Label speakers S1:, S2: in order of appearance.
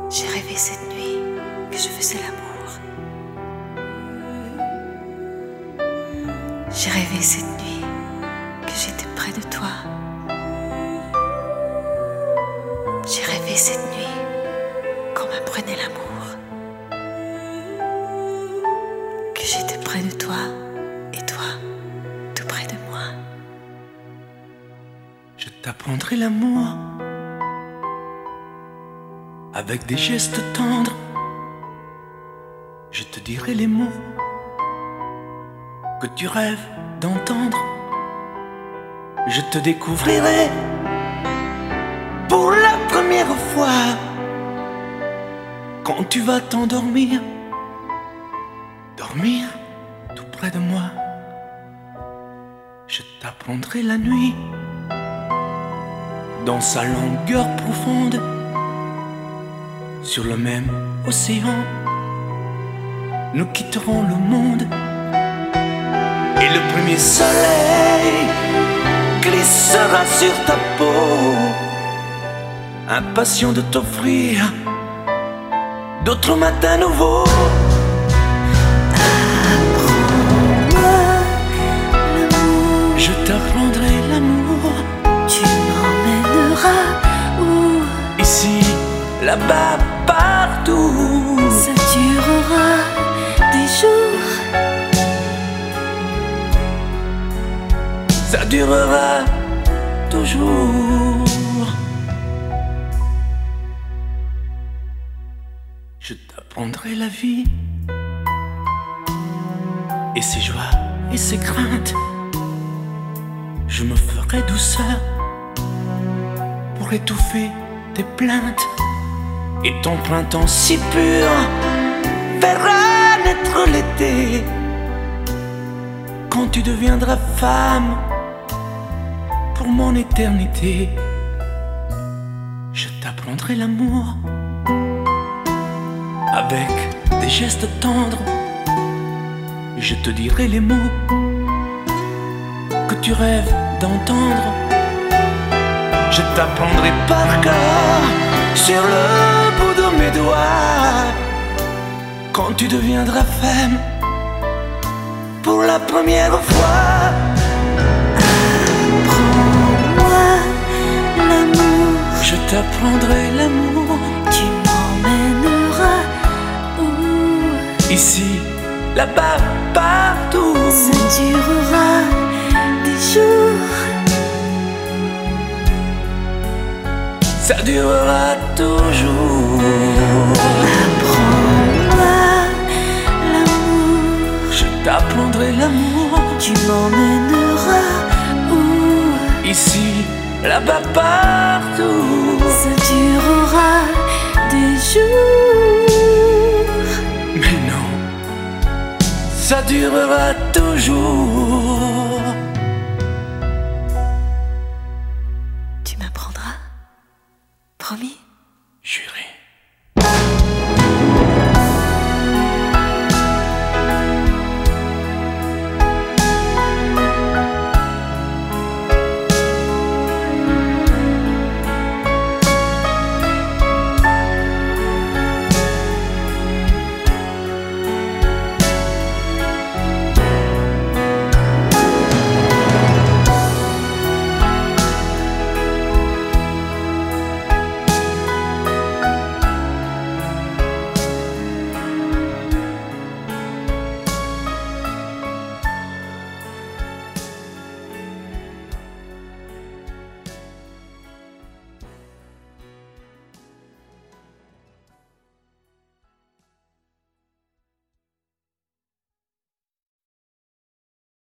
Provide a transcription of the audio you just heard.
S1: J'ai rêvé cette nuit que je faisais l'amour. J'ai rêvé cette nuit que j'étais près de toi. J'ai rêvé cette nuit qu'on m'apprenait l'amour. Que j'étais près de toi et toi tout près de moi.
S2: Je t'apprendrai l'amour avec des gestes tendres. Je te dirai les mots que tu rêves d'entendre. Je te découvrirai pour la première fois quand tu vas t'endormir, dormir tout près de moi. Je t'apprendrai la nuit dans sa longueur profonde, sur le même océan. Nous quitterons le monde et le premier soleil glissera sur ta peau, impatient de t'offrir d'autres matins nouveaux.
S1: Apprends-moi l'amour.
S2: Je t'apprendrai l'amour.
S1: Tu m'emmèneras où?
S2: Ici, là-bas, partout.
S1: Ça durera des jours.
S2: Ça durera toujours. Je t'apprendrai la vie et ses joies et ses craintes. Je me ferai douceur pour étouffer tes plaintes. Et ton printemps si pur verra naître l'été quand tu deviendras femme pour mon éternité. Je t'apprendrai l'amour avec des gestes tendres. Je te dirai les mots que tu rêves d'entendre. Je t'apprendrai par cœur sur le bout de mes doigts quand tu deviendras femme pour la première fois.
S1: Apprends-moi l'amour.
S2: Je t'apprendrai l'amour.
S1: Tu m'emmèneras où?
S2: Ici, là-bas, partout.
S1: Ça durera des jours.
S2: Ça durera toujours.
S1: Apprends-moi l'amour.
S2: Je t'apprendrai l'amour.
S1: Tu m'emmèneras où?
S2: Ici, là-bas, partout.
S1: Ça durera des jours.
S2: Mais non, ça durera toujours.
S1: Tu m'apprendras? Promis?
S2: Juré.